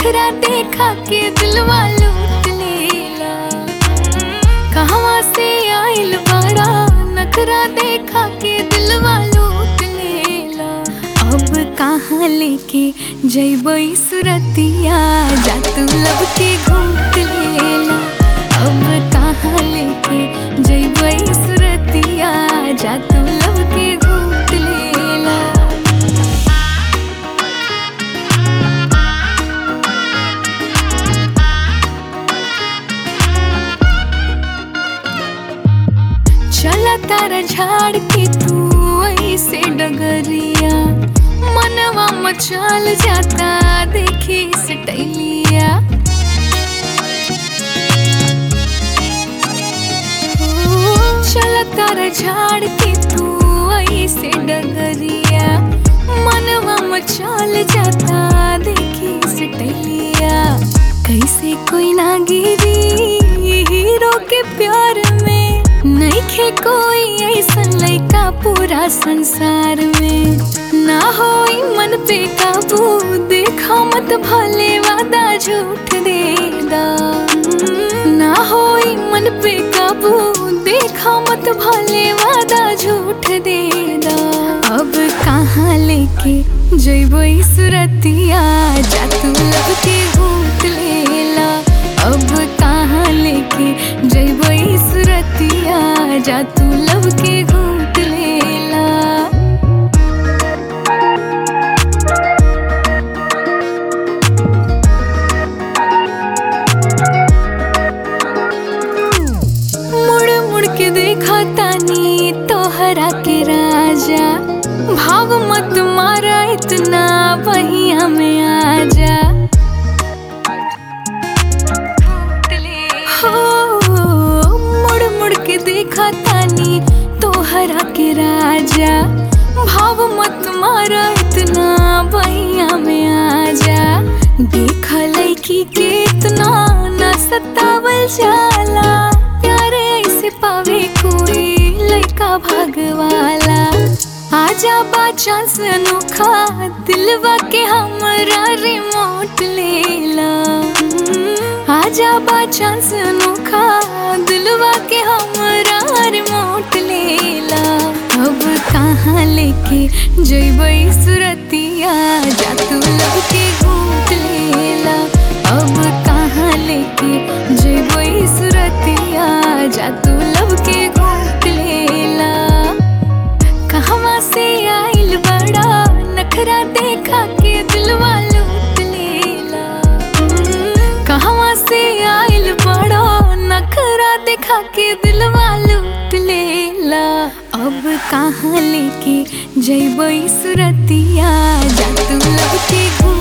नखरा देखा के दिलवा लूट लेला। कहवा से आइल बड़ा नखरा देखा के दिलवा लूट लेला। अब कहाँ लेके जइबई सुरतिया जा तू लब के घूट लेला। अब कहाँ लेके जइबई सुरतिया जा तू लब के घूट लेला। चला तारा झाड़ के तू ऐसे डगरिया, मनवा मचाल जाता देखी सटैलिया। चला तारा झाड़ के तू ऐसे डगरिया, मनवा मचाल जाता देखी सटैलिया। कैसे कोई ना गिरी हीरो के प्यार में, नइखे कोई ऐसन लइका पूरा संसार में। ना होई मन पे काबू देखा मत भले वादा झूठ देदा। ना होई मन पे काबू देखा मत भले वादा झूठ देदा। अब कहाँ लेके जइबई सुरतिया जा तू लब के घूट लेला। अब कहाँ लेके जइबई सुरतिया जा तू लब के घूट लेला। मुड़ मुड़ के देखा तानी तोहरा के राजा, भाव मत मारा इतना बहिया में आजा। मुड़ मुड़ के देखा तानी तोहरा के राजा, भाव मत मारा इतना बहिया में आजा। देखा लइकी के इतना न सतावल जाला, प्यारे ऐसे पावे कोई लइका भागवाला। आजा बा चांस अनोखा दिलवा के हमरा रिमोट लेला। आजा बा चांस अनोखा दिलवा के हमरा रिमोट लेला। अब कहाँ लेके जइबई सुरतिया जा तू लब के घूट लेला। अब कहाँ लेके जइबई सुरतिया जा तू लब के घूट लेला। कहवा से आइल बड़ा नखरा देखा के दिलवा लूट लेला। कहवा से आइल बड़ा नखरा देखा के दिलवा लूट लेला। अब कहाँ लेके जइबई सुरतिया जा तू लब के घूट